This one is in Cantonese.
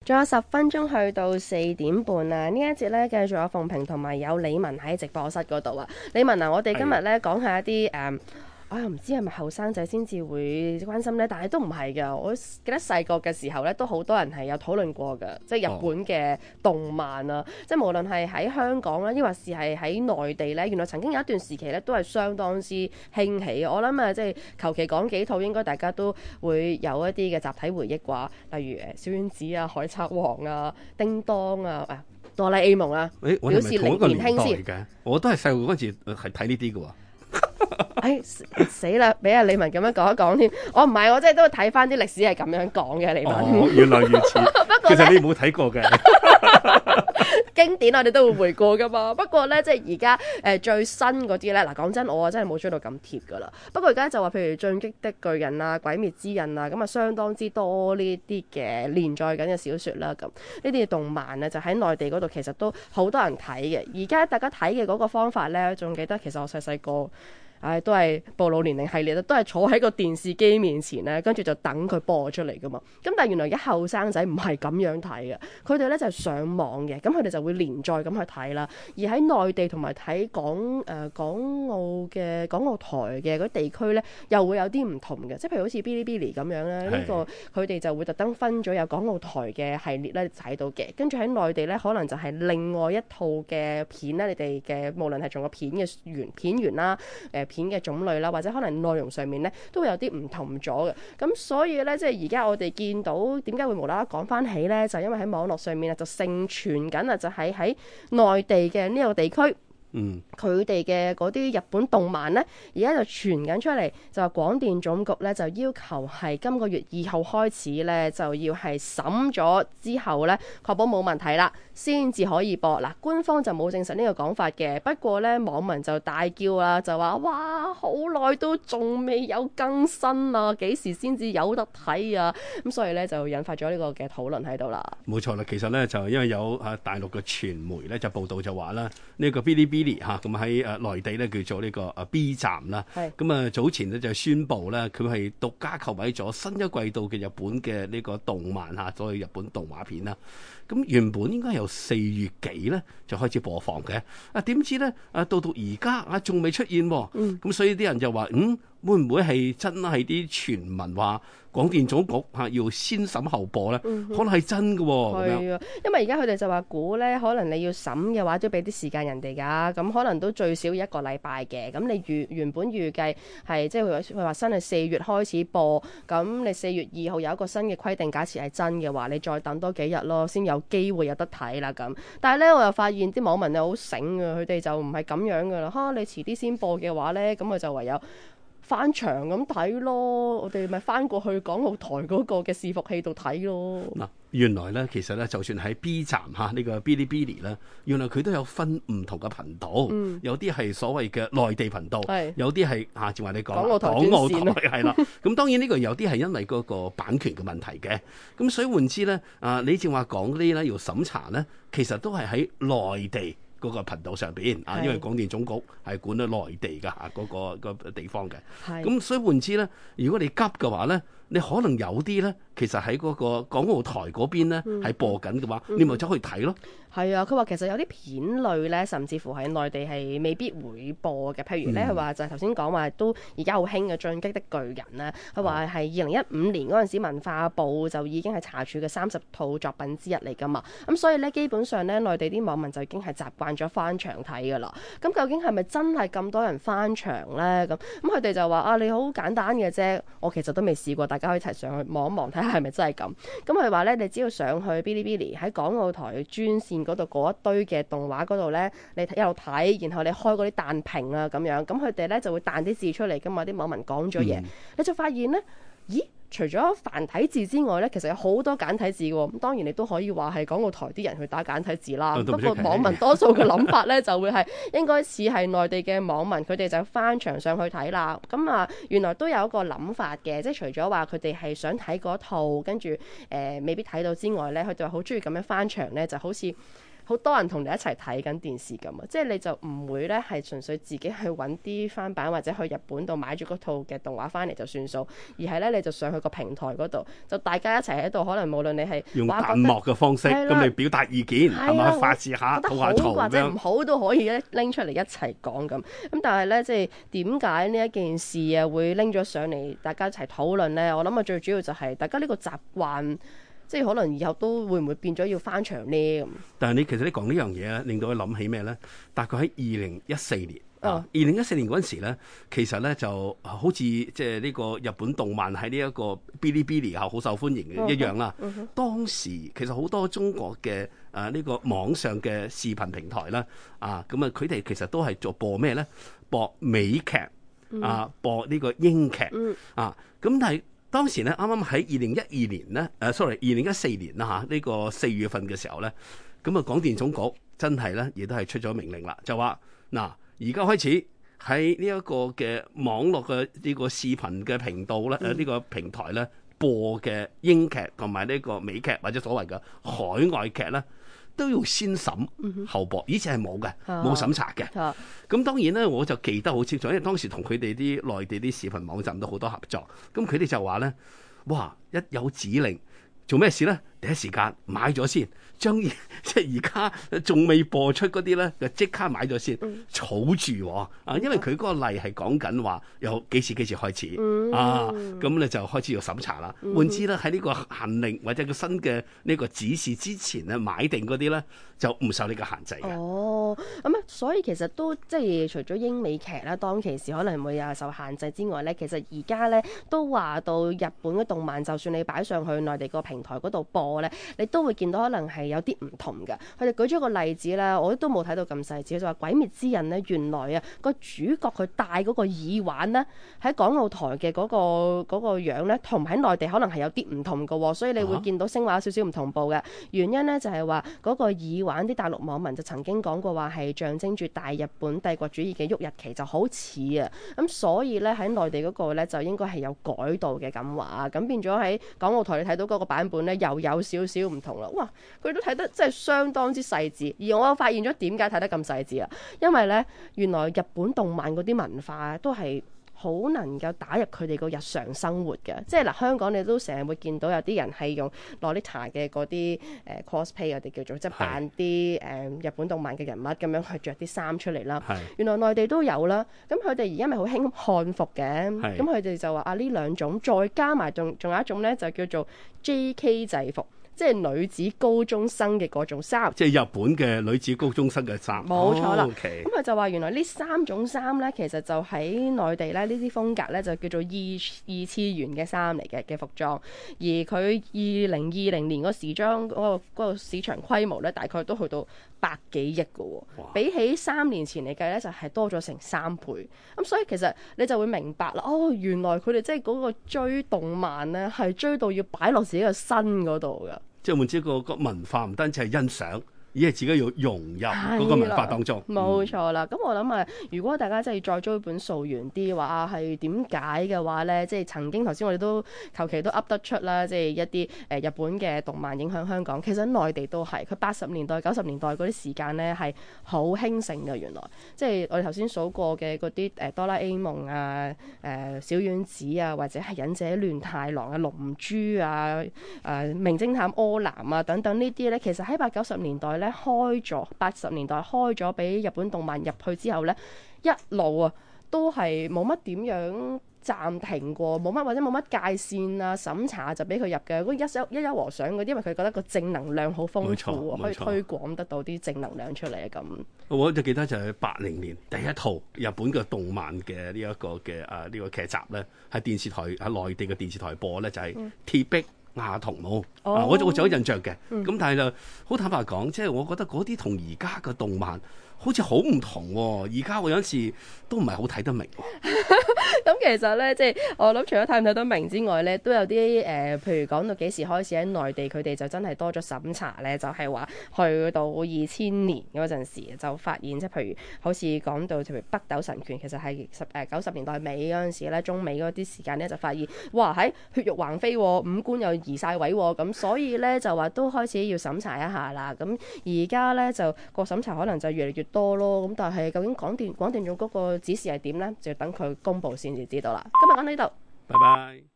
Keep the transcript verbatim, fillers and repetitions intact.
仲有十分鐘去到四點半啊！呢一節咧繼續有鳳萍同埋有李文喺直播室嗰度啊！李文啊，我哋今日咧講下一啲誒。嗯我又唔知係咪後生仔先至會關心呢？但係都唔係㗎。我記得細個嘅時候呢，都好多人係有討論過㗎，即係日本嘅動漫啊，哦、即係無論係喺香港啦，抑或是係喺內地呢，原來曾經有一段時期呢，都係相當之興起。我諗啊，即係求其講幾套，應該大家都會有一啲嘅集體回憶啩，例如誒小丸子啊、海賊王啊、叮當啊、啊哆啦 A 夢啊， 誒，我表示係咪同一個年輕年代先嘅？我都係細個嗰陣時係睇呢啲嘅喎。 哎死啦！俾阿李文咁樣講一講添，我唔係，我真係都會睇翻啲歷史係咁樣講嘅。李文， 哦，原來如此。其實你冇睇過嘅經典，我哋都會回顧噶嘛。不過咧，即係而家誒最新嗰啲咧，嗱講真，我啊真係冇追到咁貼噶啦。不過而家就話，譬如《進擊的巨人》啊，《鬼滅之刃》啊，咁啊相當之多呢啲嘅連載緊嘅小説啦。咁呢啲動漫啊，就喺內地嗰度其實都好多人睇嘅。而家大家睇嘅嗰個方法咧，仲記得其實我細細個。唉、哎，都係暴露年齡系列，都係坐喺個電視機面前咧，跟住就等佢播出嚟噶嘛。咁但係原來而家後生仔唔係咁樣睇嘅，佢哋咧就係、是、上網嘅，咁佢哋就會連載咁去睇啦。而喺內地同埋睇港誒、呃、港澳嘅港澳台嘅嗰啲地區咧，又會有啲唔同嘅，即係譬如好似 Bilibili 咁樣咧，呢、這個佢哋就會特登分咗有港澳台嘅系列咧睇到嘅，跟住喺內地咧可能就係另外一套嘅片咧，你哋嘅無論係仲有片嘅源片源啦，誒、呃。片嘅種類啦，或者可能內容上面咧都會有啲唔同咗嘅。咁所以咧，即係而家我哋見到點解會無啦啦講翻起咧，就係、因為喺網絡上面啊，就盛傳緊啊，就係喺內地嘅呢個地區。嗯，佢哋嘅嗰啲日本動漫呢，而家就傳緊出嚟，就話廣電總局呢，就要求係今個月二號開始呢，就要係審咗之後呢，確保冇問題啦，先至可以播。嗱，官方就冇證實呢個講法嘅，不過呢，網民就大叫啦，就話哇，好耐都仲未有更新啊，幾時先至有得睇啊？咁所以呢，就引發咗呢個嘅討論喺度啦。 冇錯啦，其實呢，就因為有啊大陸嘅傳媒呢，就報道就話啦，呢、呢個 Bilibili吓，咁喺誒內地咧叫做呢個誒 B 站啦，咁啊早前咧就宣布咧佢係獨家購買咗新一季度嘅日本嘅呢個動漫吓，所謂日本動畫片啦。咁原本應該由四月幾咧就開始播放嘅，啊點知咧啊到到而家啊仲未出現，咁、嗯、所以啲人就話嗯會唔會係真係啲傳聞話廣電總局嚇要先審後播咧？嗯、可能係真嘅喎。 係啊，因為而家佢哋就話估咧，可能你要審嘅話，都俾啲時間人哋㗎。咁可能都最少一個禮拜嘅。咁你預原本預計係即係佢佢話新係四月開始播，咁你四月二號有一個新嘅規定，假設係真嘅話，你再等多幾日咯，先有機會有得睇啦。咁但係咧，我又發現啲網民又好醒啊，佢哋就唔係咁樣㗎啦。哈，你遲啲先播嘅話咧，咁佢就唯有翻牆咁睇咯，我哋咪翻過去港澳台嗰個嘅伺服器度睇咯。 嗱，原來咧其實咧，就算喺 B 站嚇呢、呢個 Bilibili 咧，原來佢都有分唔同嘅頻道，嗯、有啲係所謂嘅內地頻道，是有啲係嚇，正話你講港澳台港澳台係啦。咁當然呢個有啲係因為嗰個版權嘅問題嘅。咁所以換之咧，啊你正話講嗰啲咧要審查咧，其實都係喺內地嗰個頻道上邊啊，因為廣電總局係管咗內地㗎嚇嗰個個地方嘅，咁所以換之咧，如果你急嘅話咧，你可能有啲咧，其實喺嗰個港澳台嗰邊咧係播緊嘅話，嗯、你咪走去睇咯。 係啊，佢話其實有啲片類咧，甚至乎喺內地係未必會播嘅。譬如咧，佢話、嗯、就係頭先講話都而家好興嘅《進擊的巨人》咧，佢話係二零一五年嗰陣時文化部就已經係查處嘅三十套作品之一嚟㗎嘛。咁所以咧，基本上咧，內地啲網民就已經係習慣咗翻牆睇㗎啦。咁究竟係咪真係咁多人翻牆咧？咁咁佢哋就話啊，你好簡單嘅啫。我其實都未試過，大家可以一齊上去望一望，睇下係咪真係咁。咁佢話咧，你只要上去 Bilibili 喺港澳台專線嗰度嗰一堆嘅動畫嗰度咧，你一路睇，然後你開嗰啲彈屏啊咁樣，咁佢哋咧就會彈啲字出嚟噶嘛，啲網民講咗嘢，嗯、你就發現咧，咦？除咗繁體字之外咧，其實有好多簡體字嘅喎。咁當然你都可以話係港澳台啲人去打簡體字啦。不過網民多數嘅諗法咧，就會係應該似係內地嘅網民，佢哋就翻牆上去睇啦。咁啊，原來都有一個諗法嘅，即係除咗話佢哋係想睇嗰套，跟住誒未必睇到之外咧，佢哋話好中意咁樣翻牆咧，就好似好多人同你一齊睇緊電視咁啊，即係你就唔會咧係純粹自己去揾啲翻版或者去日本度買咗嗰套嘅動畫翻嚟就算數，而係咧你就上去個平台嗰度，就大家一齊喺度，可能無論你係用彈幕嘅方式咁嚟表達意見，係咪發泄下、吐下槽或者唔好都可以咧拎出嚟一齊講咁。咁但係咧，即係點解呢一件事啊會拎咗上嚟，大家一齊討論咧？我諗啊，最主要就係大家呢個習慣。即係可能以後都會唔會變咗要翻牆呢？咁？ 但係你其實你講呢樣嘢咧，令到佢諗起咩咧？大概喺二零一四年哦啊，二零一四年嗰陣時咧，其實咧就好似即係呢個日本動漫喺呢一個嗶哩嗶哩後好受歡迎嘅一樣啦。 嗯嗯、當時其實好多中國嘅誒呢個網上嘅視頻平台啦，啊咁啊佢哋其實都係做播咩咧？播美劇啊，播呢個英劇、嗯、啊，咁但係。當時咧，啱啱喺二零一二年咧，誒、呃、sorry，二零一四年啦嚇，呢、這個四月份嘅時候咧，咁啊，廣電總局真係咧，亦都係出咗命令啦，就話嗱，而家開始喺呢一個嘅網絡嘅呢個視頻嘅頻道咧，誒、呃、呢、這個平台咧播嘅英劇同埋呢個美劇或者所謂嘅海外劇咧，都要先審後播，以前係冇嘅，冇審查嘅。咁、啊、當然咧，我就記得好清楚，因為當時同佢哋啲內地啲視頻網站都好多合作。咁佢哋就話咧，哇！一有指令做咩事咧？第一時間買咗先，將即係而家仲未播出嗰啲咧，就即刻買咗先，儲住喎啊！因為佢嗰個例係講緊話由幾時幾時開始、嗯、啊，咁咧就開始要審查啦。換之咧喺呢個限令或者個新嘅呢個指示之前咧買定嗰啲咧就唔受呢個限制嘅。 哦，咁啊，所以其實都即係除咗英美劇啦，當其時可能會有受限制之外咧，其實而家咧都話到日本嘅動漫，就算你擺上去內地個平台嗰度播。你都會見到可能係有啲唔同嘅。佢哋舉咗個例子咧，我都冇睇到咁細緻，就話《鬼滅之刃》呢，原來啊個主角佢戴嗰個耳環呢，喺港澳台嘅嗰、嗰個嗰、嗰個樣呢，同喺內地可能係有啲唔同嘅，所以你會見到聲畫有少少唔同步嘅。原因呢，就係話嗰個耳環啲大陸網民就曾經講過話係象徵住大日本帝國主義嘅旭日旗，就好似啊咁，所以呢，喺內地嗰個呢，就應該係有改道嘅咁話，咁變咗喺港澳台你睇到嗰個版本呢，又有少少唔同啦，哇！佢都睇得真係相當之細緻，而我又發現咗點解睇得咁細緻啊？因為呢，原來日本動漫嗰啲文化都係好能夠打入佢哋個日常生活嘅，即係嗱，香港你都成日會見到有啲人係用 Lolita 嘅嗰啲誒 cosplay，我哋叫做即係扮啲誒日本動漫嘅人物咁樣去着啲衫出嚟啦。原來內地都有啦，咁佢哋而家咪好興漢服嘅，咁佢哋就話啊呢兩種，再加埋仲仲有一種咧就叫做 J K 制服。即係女子高中生嘅嗰種衫， 即係日本嘅女子高中生嘅衫， 冇錯啦。咁佢、 oh, okay. 就話原來呢三種衫咧，其實就喺內地咧，呢啲風格咧就叫做二二次元嘅衫嚟嘅嘅服裝。而佢二零二零年個時裝嗰、嗰個嗰個市場規模咧，大概都去到百幾億嘅喎。比起三年前嚟計咧，就係、是、多咗成三倍。咁所以其實你就會明白啦。哦，原來佢哋即係嗰個追動漫咧，係追到要擺落自己嘅身嗰度㗎。 即係換之個個文化唔單止係欣賞，而係自己要融入嗰個文化當中。 冇錯啦。咁、嗯、我諗啊，如果大家真係再追本溯源啲話，係點解嘅話咧？即係曾經頭先我哋都求其都噏得出啦，即係一啲誒日本嘅動漫影響香港。其實內地都係，佢八十年代、九十年代嗰啲時間咧係好興盛嘅。原來即係我哋頭先數過嘅嗰啲誒哆啦 A 夢啊、誒、呃、小丸子啊，或者係忍者亂太郎啊、龍珠啊、誒、呃、名偵探柯南啊等等呢啲咧，其實喺八九十年代咧開咗，八十年代開咗俾日本動漫入去之後咧，一路啊都係冇乜點樣暫停過，冇乜或者冇乜界線啊審查就俾佢入嘅。嗰一休一休和尚嗰啲，因為佢覺得個正能量好豐富，可以推廣得到啲正能量出嚟咁。 我就記得就係八零年第一套日本嘅動漫嘅呢一個嘅啊呢個劇集咧，喺電視台喺內地嘅電視台播咧，就係、是《鐵壁阿童木》哦、啊，我我仲有印象嘅。咁、嗯、但係就好坦白講，即、就、係、是、我覺得嗰啲同而家嘅動漫好似好唔同喎。而家我有陣時都唔係好睇得明。 咁其實咧，即係我諗，除咗睇唔睇得明之外咧，都有啲誒、呃，譬如講到幾時開始喺內地，佢哋就真係多咗審查咧，就係、是、話去到二千年嗰陣時就發現，即係譬如好似講到譬如北斗神拳，其實係十誒九十年代尾嗰陣時咧，中美嗰啲時間咧就發現，哇喺血肉橫飛，五官又移晒位，咁所以咧就話都開始要審查一下啦。咁而家咧就個審查可能就越嚟越多咯。咁但係究竟廣電廣電總局嗰個指示係點咧？就要等佢公佈先至知道啦。今日講到呢度， 拜拜。